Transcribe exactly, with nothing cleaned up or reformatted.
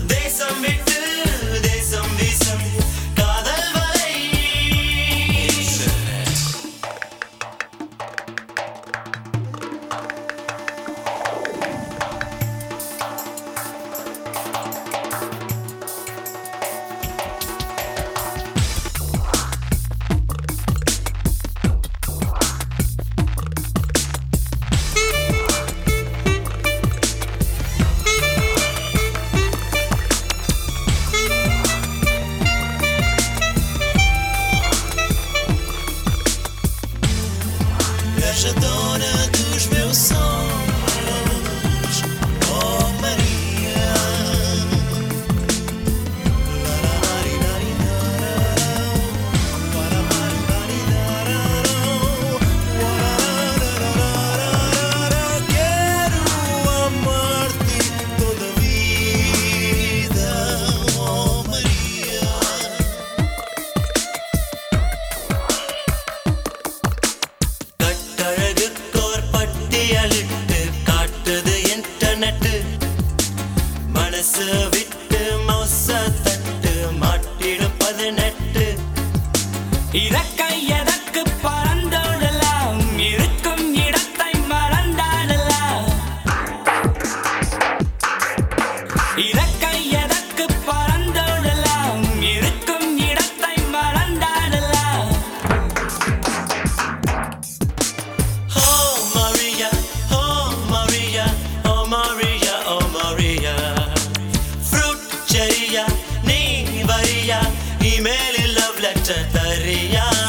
தேசம் விட்டு தேசம் வீசும் காதல் வலை. Je donne d'où je me sens. Oh Maria, la la la la la la la la la. Quiero amarte toda vida, oh Maria. கட்டழகுக்கோர் பட்டியலிட்டு காட்டுது இன்டர்நெட். மனசு விட்டு மௌச தட்டு மாட்டிடும் பதினெட்டு. இறக்கை எதற்கு பறந்தோடலாம், இருக்கும் இடத்தை மறந்தாடலாம். இறக்கை எதற்கு பறந்தோடலாம், இருக்கும் இடத்தை மறந்தாடலாம். Oh Maria, oh Maria, oh Maria, oh Maria. Fruit cherry, நீ வரியா, இமெயிலில் love letter தரியா.